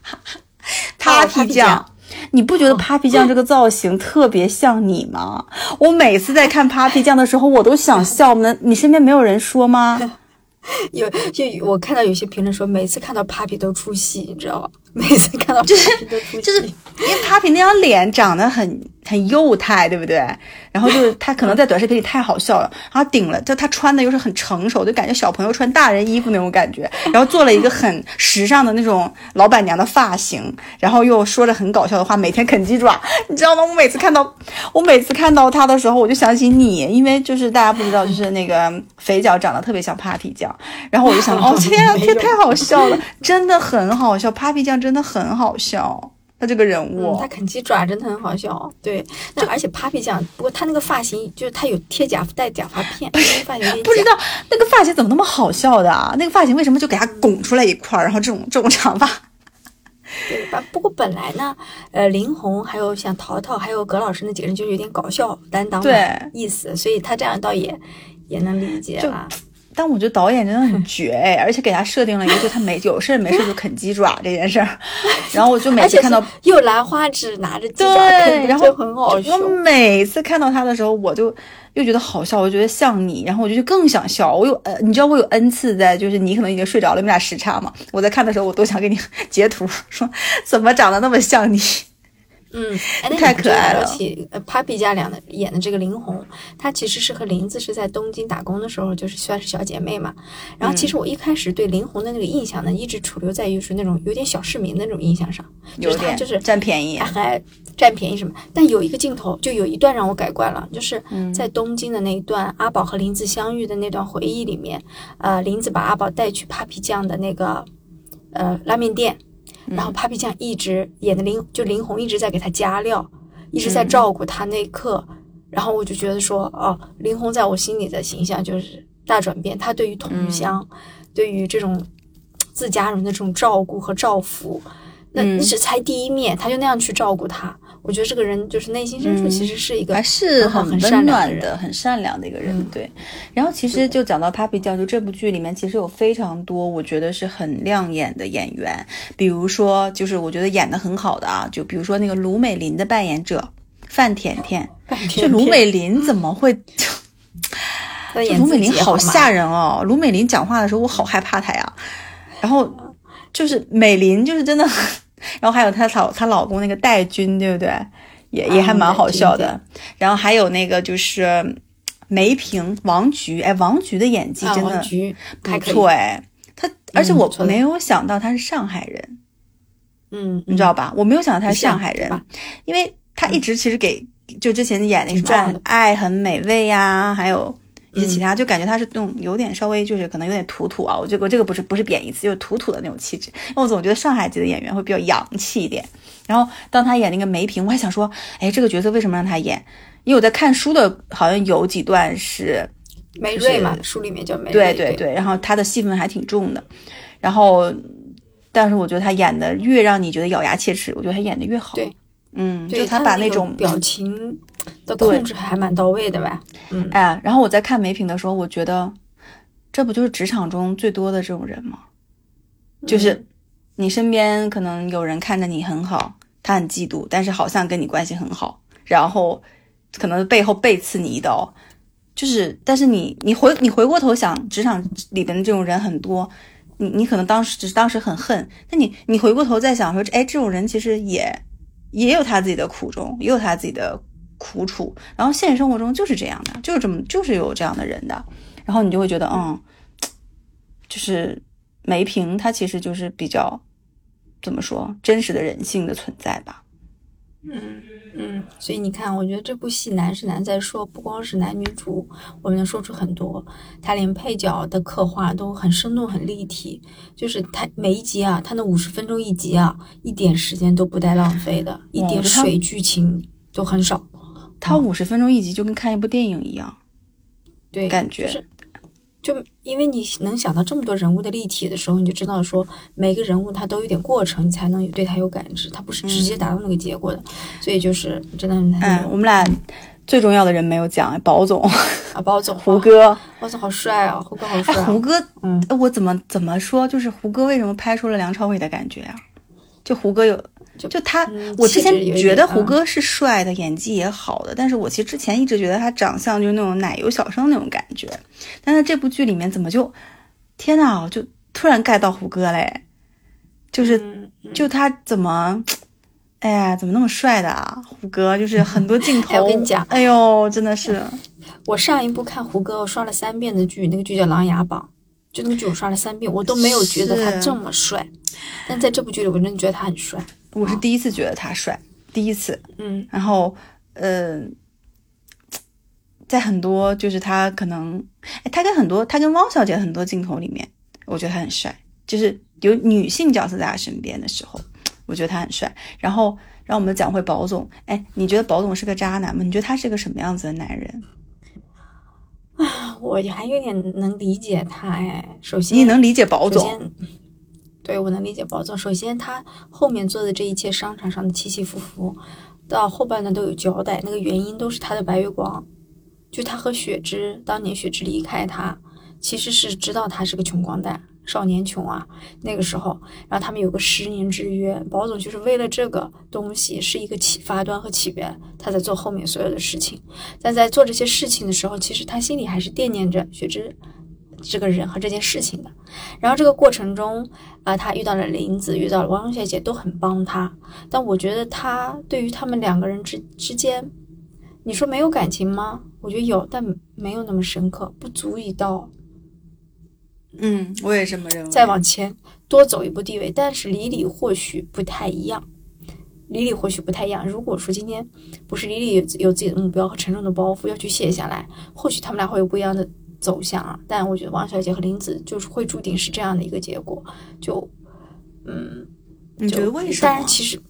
Papi 酱，你不觉得 Papi 酱这个造型特别像你吗？我每次在看 Papi 酱的时候我都想笑呢，你身边没有人说吗？ 有，就我看到有些评论说每次看到 Papi 都出戏，你知道吧？每次看到 Papi 都出戏， 就是因为 Papi 那张脸长得很很幼态，对不对？然后就是他可能在短视频里太好笑了，然后顶了，就他穿的又是很成熟，就感觉小朋友穿大人衣服那种感觉，然后做了一个很时尚的那种老板娘的发型，然后又说着很搞笑的话，每天啃鸡爪，你知道吗？我每次看到我每次看到他的时候，我就想起你，因为就是大家不知道，就是那个肥脚长得特别像 Papi 酱，然后我就想，哦天啊，天太好笑了，真的很好笑 ，Papi 酱真的很好笑。他这个人物， 嗯、他啃鸡爪真的很好笑，对。那而且 Papi 酱，不过他那个发型就是他有贴假带假发片，那个发型不知道那个发型怎么那么好笑的啊？那个发型为什么就给他拱出来一块，然后这种这种长发， 对吧？不过本来呢，呃，林红还有像陶陶，还有葛老师那几个人就有点搞笑担当的意思，所以他这样倒也也能理解了。 但我觉得导演真的很绝哎，而且给他设定了一个就他没有事没事就啃鸡爪这件事儿，然后我就每次看到又兰花指拿着鸡爪啃， 然后就很好笑。 我每次看到他的时候，我就又觉得好笑，我觉得像你，然后我就更想笑。我有呃，你知道我有 N 次在，就是你可能已经睡着了，你们俩时差嘛，我在看的时候，我都想给你截图，说怎么长得那么像你。 嗯， 太可爱了。 而且呃 Papi 家两的演的这个林红，她其实是和林子是在东京打工的时候，就是算是小姐妹嘛。然后其实我一开始对林红的那个印象呢，一直处留在于是那种有点小市民的那种印象上，就是她就是占便宜， 她还占便宜什么。但有一个镜头，就有一段让我改观了，就是在东京的那一段，嗯、阿宝和林子相遇的那段回忆里面，呃，林子把阿宝带去 Papi 酱的那个呃拉面店。然后 Papi 酱一直演的林就林红一直在给他加料，一直在照顾他那一刻，嗯、然后我就觉得说，哦，林红在我心里的形象就是大转变。他对于同乡，嗯、对于这种自家人的这种照顾和照拂，那那是才第一面，他就那样去照顾他。我觉得这个人就是内心深处其实是一个还是很温暖的、很善良的一个人， 嗯、 对。然后其实就讲到 Papi 酱，就这部剧里面其实有非常多我觉得是很亮眼的演员，比如说就是我觉得演得很好的啊，就比如说那个卢美玲的扮演者范甜甜，就卢美玲怎么会？卢美玲好吓人哦！卢美玲讲话的时候，我好害怕她呀。然后就是美玲，就是真的。然后还有她老她老公那个戴军，对不对？也也还蛮好笑的。嗯、然后还有那个就是梅萍、王菊，哎，王菊的演技真的不错哎。她而且我没有想到她是上海人， 嗯， 你知道吧？我没有想到她是上海人，因为她一直其实给、嗯、就之前演那什么《爱很美味》呀，还有。一些其他就感觉他是那种有点稍微就是可能有点土土啊，我这个这个不是不是贬义词，就是土土的那种气质。因为我总觉得上海籍的演员会比较洋气一点。然后当他演那个梅萍，我还想说，哎，这个角色为什么让他演？因为我在看书的，好像有几段是梅瑞嘛，书里面叫梅瑞。 对对对，然后他的戏份还挺重的。然后，但是我觉得他演的越让你觉得咬牙切齿，我觉得他演的越好。 对。 嗯，就他把那种表情的控制还蛮到位的吧。嗯， 哎，然后我在看梅萍的时候，我觉得这不就是职场中最多的这种人吗？就是你身边可能有人看着你很好，他很嫉妒，但是好像跟你关系很好，然后可能背后背刺你一刀，就是但是你你回你回过头想，职场里边的这种人很多，你你可能当时只是当时很恨，但你你回过头再想说，哎，这种人其实也。也有他自己的苦衷，也有他自己的苦楚，然后现实生活中就是这样的，就是这么就是有这样的人的，然后你就会觉得嗯，就是梅萍她其实就是比较怎么说真实的人性的存在吧。 嗯嗯，所以你看，我觉得这部戏难是难在说，不光是男女主，我们能说出很多，他连配角的刻画都很生动、很立体。就是他每一集啊，他那五十分钟一集啊，一点时间都不带浪费的，一点水剧情都很少。 他五十分钟一集就跟看一部电影一样， 对， 感觉。 就是就因为你能想到这么多人物的立体的时候，你就知道说每个人物他都有点过程，你才能对他有感知，他不是直接达到那个结果的。嗯、所以就是真的很嗯，我们俩最重要的人没有讲，宝总啊，宝总， 胡歌， 宝总好帅啊，胡歌好帅、啊哎。胡歌，嗯，我怎么怎么说，就是胡歌为什么拍出了梁朝伟的感觉啊？就胡歌有。就就他、嗯，我之前觉得胡歌是帅的，演技也好的，但是我其实之前一直觉得他长相就是那种奶油小生那种感觉，但是这部剧里面怎么就，天哪，就突然 get 到胡歌嘞，就是、嗯嗯、就他怎么，哎呀，怎么那么帅的啊？胡歌就是很多镜头， 哎、我跟你讲， 哎呦，真的是， 我上一部看胡歌我刷了三遍的剧，那个剧叫《琅琊榜》。就那个剧我刷了三遍，我都没有觉得他这么帅，但在这部剧里我真的觉得他很帅。 我是第一次觉得他帅，第一次， 嗯， 然后呃，在很多就是他可能，哎，他跟很多他跟汪小姐很多镜头里面，我觉得他很帅，就是有女性角色在他身边的时候，我觉得他很帅。然后让我们讲回宝总，哎，你觉得宝总是个渣男吗？你觉得他是个什么样子的男人？ 啊，我还有点能理解他哎。首先， 你能理解宝总？ 对，我能理解宝总。首先，他后面做的这一切商场上的起起伏伏，到后半段都有交代，那个原因都是他的白月光。就他和雪芝，当年雪芝离开他，其实是知道他是个穷光蛋，少年穷啊，那个时候，然后他们有个十年之约，宝总就是为了这个东西是一个起发端和起源，他在做后面所有的事情。但在做这些事情的时候，其实他心里还是惦念着雪芝这个人和这件事情的。然后这个过程中啊、呃，他遇到了林子，遇到了王小姐，都很帮他。但我觉得他对于他们两个人之之间，你说没有感情吗？我觉得有，但没有那么深刻，不足以到嗯，我也这么认为。 再往前多走一步地位，但是李李或许不太一样。李李或许不太一样。如果说今天不是李李有有自己的目标和沉重的包袱要去卸下来，或许他们俩会有不一样的走向啊。但我觉得王小姐和林子就是会注定是这样的一个结果。就嗯， 你觉得为什么？ 但是其实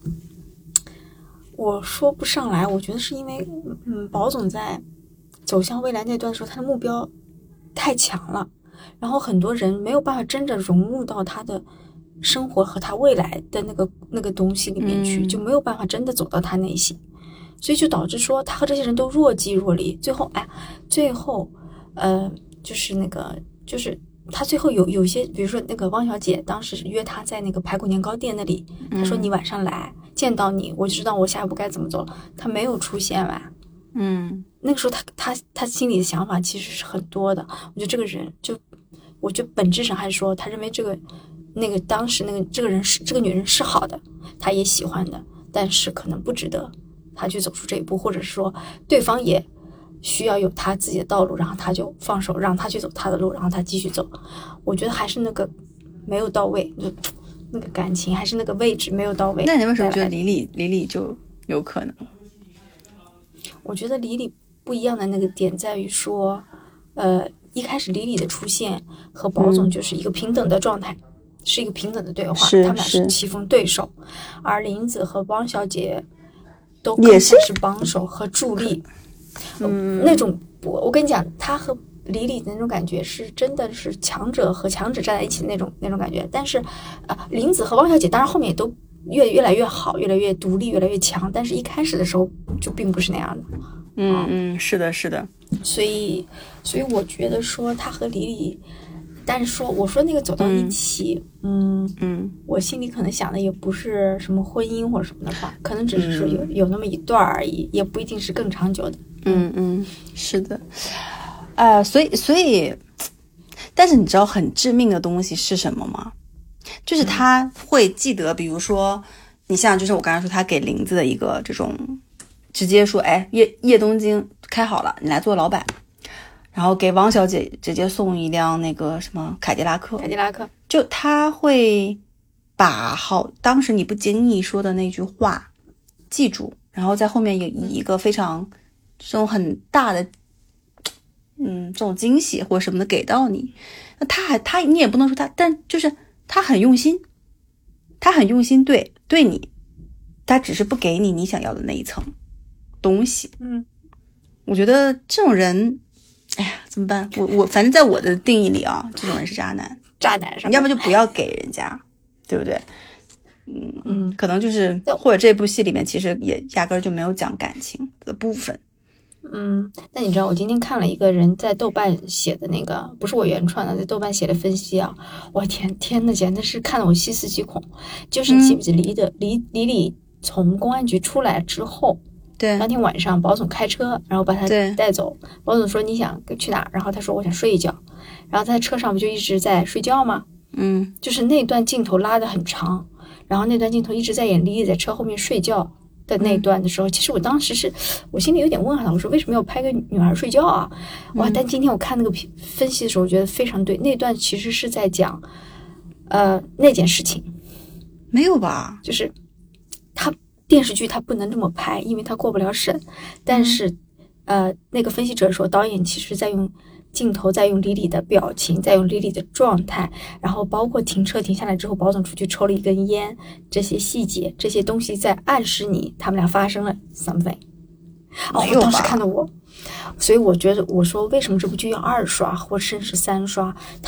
我说不上来，我觉得是因为嗯，宝总在走向未来那段的时候，他的目标太强了。然后很多人没有办法真正融入到他的生活和他未来的那个那个东西里面去、嗯、就没有办法真的走到他内心，所以就导致说他和这些人都若即若离。最后哎，最后呃就是那个就是他最后有有些比如说那个汪小姐当时约他在那个排骨年糕店那里，他说你晚上来、嗯、见到你我就知道我下一步该怎么走了，他没有出现吧。 嗯， 那个时候他他他心里的想法其实是很多的。我觉得这个人就我觉得本质上还是说他认为这个那个当时那个这个人是这个女人是好的，他也喜欢的，但是可能不值得他去走出这一步，或者是说对方也需要有他自己的道路，然后他就放手让他去走他的路，然后他继续走。我觉得还是那个没有到位，就那个感情还是那个位置没有到位。 那你为什么觉得李李李李就有可能？ 我觉得李李不一样的那个点在于说呃一开始李李的出现和宝总就是一个平等的状态、嗯、是一个平等的对话，他们俩是棋逢对手，而林子和汪小姐都更像是帮手和助力。嗯，那种我跟你讲，他和李李的那种感觉是真的是强者和强者站在一起的那种那种感觉。但是呃，林子和汪小姐当然后面也都越越来越好，越来越独立，越来越强，但是一开始的时候就并不是那样的。 嗯嗯，是的是的。 所以所以我觉得说他和李李，但是说我说那个走到一起，嗯嗯， 我心里可能想的也不是什么婚姻或者什么的话，可能只是说有、嗯、有那么一段而已，也不一定是更长久的。 嗯嗯，是的。呃，所以所以，但是你知道很致命的东西是什么吗？就是他会记得，比如说，你像就是我刚才说他给林子的一个这种，直接说，哎，叶叶东京开好了，你来做老板。然后给汪小姐直接送一辆那个什么凯迪拉克， 凯迪拉克， 就他会把好当时你不经意说的那句话记住，然后在后面有一个非常这种很大的嗯这种惊喜或者什么的给到你。那他还他你也不能说他，但就是他很用心，他很用心对对你，他只是不给你你想要的那一层东西。 嗯， 我觉得这种人。哎呀，怎么办？我我反正在我的定义里啊，这种人是渣男， 渣男是吧？ 你要么就不要给人家，对不对？嗯嗯，可能就是或者这部戏里面其实也压根儿就没有讲感情的部分。 嗯，那你知道我今天看了一个人在豆瓣写的那个，不是我原创的，在豆瓣写的分析啊，我天天呐，简直是看得我细思极恐。就是你记不记得李的李李李从公安局出来之后。 对， 当天晚上宝总开车然后把他带走，宝总说你想去哪儿，然后他说我想睡一觉，然后在车上不就一直在睡觉吗？ 嗯， 就是那段镜头拉得很长，然后那段镜头一直在演李李在车后面睡觉的那段的时候、嗯、其实我当时是我心里有点问号，我说为什么要拍个女孩睡觉啊、嗯、哇！但今天我看那个分析的时候我觉得非常对，那段其实是在讲呃那件事情。 没有吧， 就是他电视剧他不能这么拍，因为他过不了审。但是，呃，那个分析者说，导演其实在用镜头，在用李李的表情，在用李李的状态，然后包括停车停下来之后，宝总出去抽了一根烟，这些细节，这些东西在暗示你他们俩发生了 something。哦，我当时看到我，所以我觉得我说为什么这部剧要二刷或甚至三刷？他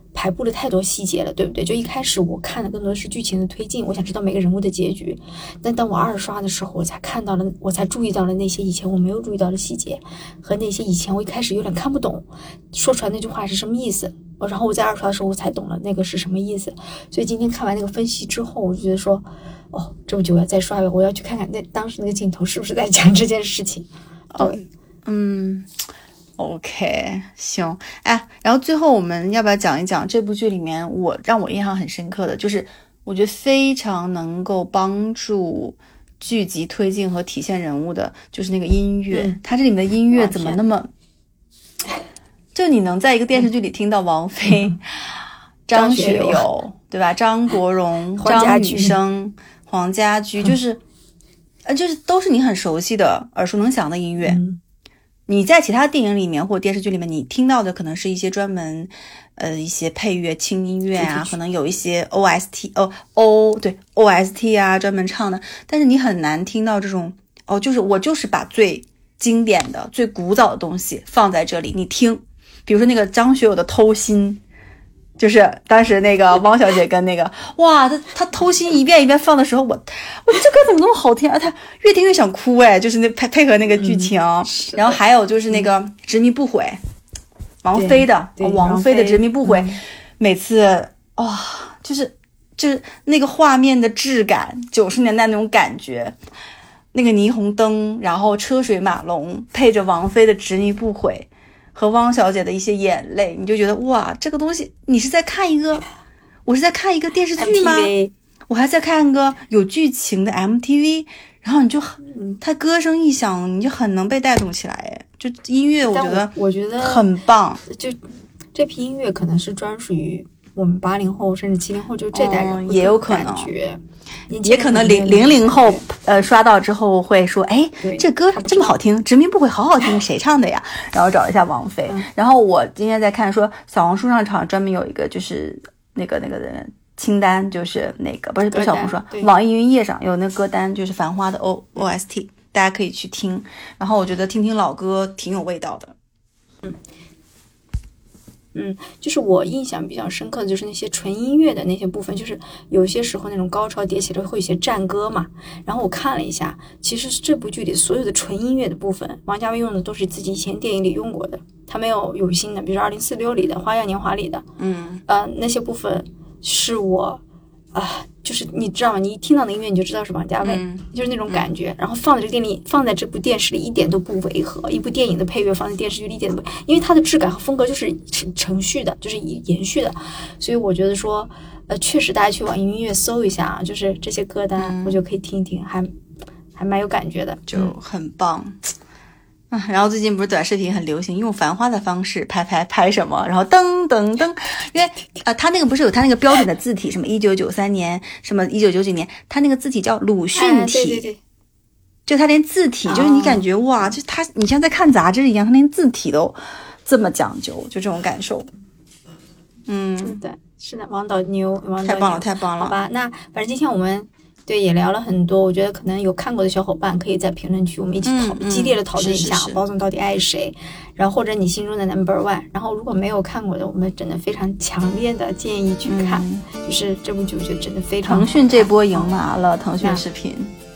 排布了太多细节了，对不对？就一开始我看的更多是剧情的推进，我想知道每个人物的结局。但当我二刷的时候，我才看到了，我才注意到了那些以前我没有注意到的细节，和那些以前我一开始有点看不懂，说出来那句话是什么意思。然后我在二刷的时候，我才懂了那个是什么意思。所以今天看完那个分析之后，我就觉得说，哦，这部剧我要再刷一遍，我要去看看那当时那个镜头是不是在讲这件事情。对，哦、 嗯。OK， 行，哎，然后最后我们要不要讲一讲这部剧里面我让我印象很深刻的，就是我觉得非常能够帮助剧集推进和体现人物的，就是那个音乐。嗯、它这里面的音乐怎么那么，就你能在一个电视剧里听到王菲、嗯、张学友，对吧？张国荣、张雨生、黄家驹，就是，呃，就是都是你很熟悉的、耳熟能详的音乐。嗯，你在其他电影里面或电视剧里面你听到的可能是一些专门呃一些配乐轻音乐啊，可能有一些 O S T 哦 O 对 O S T 啊专门唱的，但是你很难听到这种哦，就是我就是把最经典的最古早的东西放在这里你听，比如说那个张学友的偷心，就是当时那个汪小姐跟那个哇他他偷心一遍一遍放的时候，我我这歌怎么那么好听啊，他越听越想哭哎，就是那配配合那个剧情、嗯、然后还有就是那个执迷不悔、嗯、王菲的王菲的执迷不悔、嗯、每次哇、哦、就是就是那个画面的质感，九十年代那种感觉，那个霓虹灯，然后车水马龙配着王菲的执迷不悔和汪小姐的一些眼泪，你就觉得哇，这个东西你是在看一个，我是在看一个电视剧吗？ M T V 我还在看一个有剧情的 M T V， 然后你就很，它歌声一响，你就很能被带动起来，就音乐我觉得我觉得很棒。 就这批音乐可能是专属于我们八零后甚至七零后就这代人、 嗯、也有可能觉。 也可能零零零后呃刷到之后会说，哎，这歌这么好听，执迷不悔好好听，谁唱的呀？然后找一下王菲、嗯、然后我今天在看说小红书上场专门有一个就是那个那个的清单，就是那个不是不是小红书，网易云页上有那歌单，就是繁花的 O O S T， 大家可以去听，然后我觉得听听老歌挺有味道的。 嗯嗯，就是我印象比较深刻的就是那些纯音乐的那些部分，就是有些时候那种高潮迭起的会有些战歌嘛，然后我看了一下，其实是这部剧里所有的纯音乐的部分，王家卫用的都是自己以前电影里用过的，他没有有新的，比如说二零四六里的花样年华里的， 嗯呃那些部分是我啊、呃，就是你知道吗？你一听到那音乐你就知道是王家卫、嗯、就是那种感觉、嗯、然后放在这个电影放在这部电视里一点都不违和，一部电影的配乐放在电视剧里一点都不，因为它的质感和风格就是程序的，就是延续的，所以我觉得说呃，确实大家去网易云音乐搜一下啊，就是这些歌单、嗯、我觉得可以听一听，还还蛮有感觉的， 就很棒、嗯啊，然后最近不是短视频很流行用繁花的方式拍拍拍什么，然后噔噔噔，因为呃他那个不是有他那个标准的字体，什么一九九三年什么一九九九年，他那个字体叫鲁迅体、哎、 对对对， 就他连字体、哦、就是你感觉哇，就他你像在看杂志一样，他连字体都这么讲究，就这种感受。嗯， 是的是的，王导牛，王导牛太棒了太棒了。 好吧，那反正今天我们对也聊了很多，我觉得可能有看过的小伙伴可以在评论区我们一起讨、嗯、激烈的讨论一下包总到底爱谁，然后或者你心中的 number one， 然后如果没有看过的，我们真的非常强烈的建议去看、嗯、就是这部剧我觉得真的非常腾讯这波赢麻了、哦、腾讯视频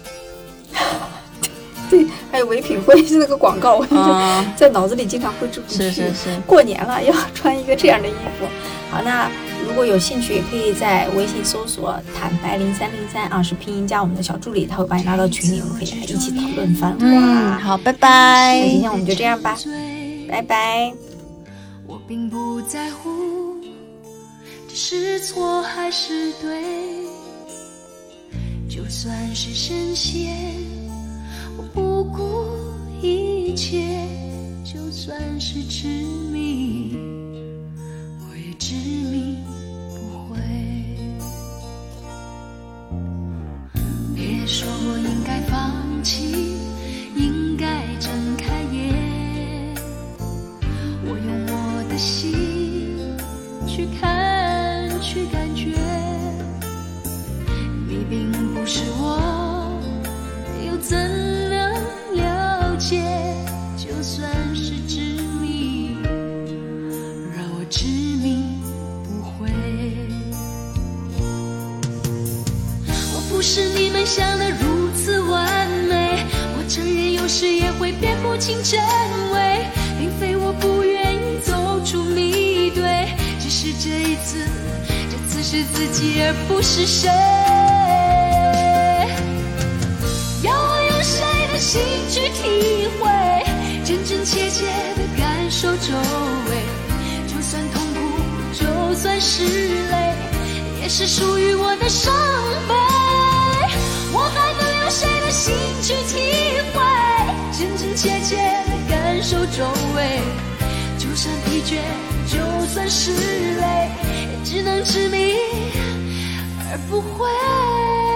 对，还有唯品会是那个广告，我、嗯、在脑子里经常挥之不去。 是是是， 过年了要穿一个这样的衣服。好，那如果有兴趣，也可以在微信搜索“坦白零三零三”啊，是拼音加我们的小助理，他会把你拉到群里，我们可以来一起讨论番花。 嗯，好，拜拜。 那今天我们就这样吧，拜拜。 我并不在乎，这是错还是对，就算是深陷。我不顾一切，就算是执迷，我也执迷不悔。别说我应该放弃，应该睁开眼，我用我的心去看，去感觉，你并不是我，又怎能了解？就算是执迷，让我执迷不悔。 是你们想的如此完美。我承认有时也会辨不清真伪，并非我不愿意走出迷堆，只是这一次，这次是自己而不是谁。要我用谁的心去体会，真真切切的感受周围，就算痛苦，就算是泪，也是属于我的伤悲。我还能用谁的心去体会，真真切切的感受周围，就算疲倦，就算是累，也只能执迷而不悔。